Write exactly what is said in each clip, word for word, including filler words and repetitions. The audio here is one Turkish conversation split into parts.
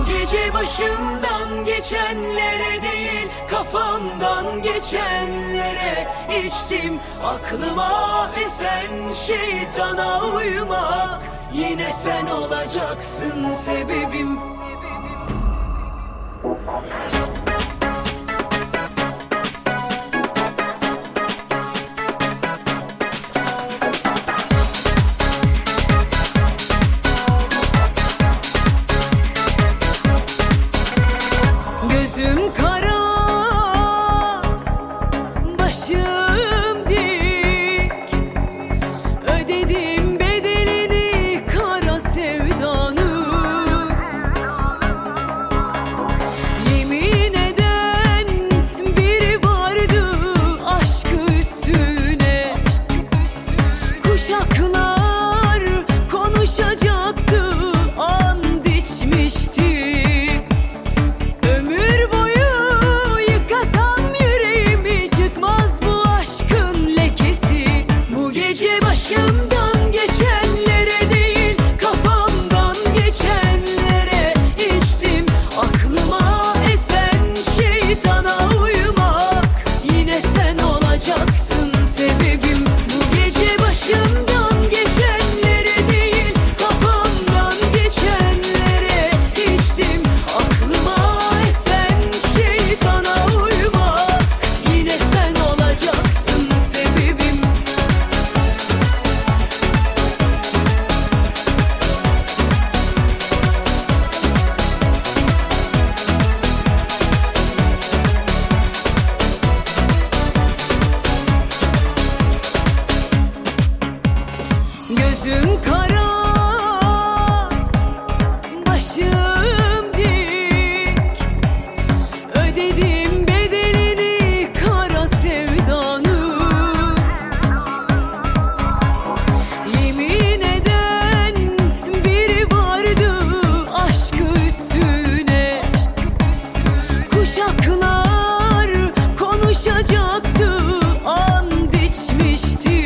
gece başımdan geçenlere değil, kafamdan geçenlere içtim. Aklıma esen şeytana uymak, yine sen olacaksın sebebim. Gözüm kara, başım dik, ödedim bedelini kara sevdanın. Yemin eden biri vardı aşkı üstüne, kuşaklar konuşacaktı, and içmişti. Başımdan geçenlere değil, kafamdan geçenlere içtim. Aklıma esen şeytana uymak, yine sen olacaksın sebebim. Bu gece başımdan geçenlere değil, kafamdan geçenlere içtim. Aklıma esen şeytana uymak, yine sen olacaksın sebebim. Gözüm kara, başım dik, ödedim bedelini kara sevdanın. Yemin eden biri vardı aşkı üstüne, kuşaklar konuşacaktı, and içmişti.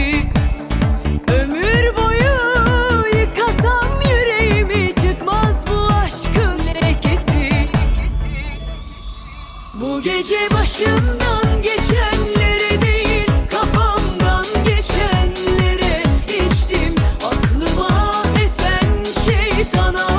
Bu gece başımdan geçenlere değil, kafamdan geçenlere içtim. Aklıma esen şeytana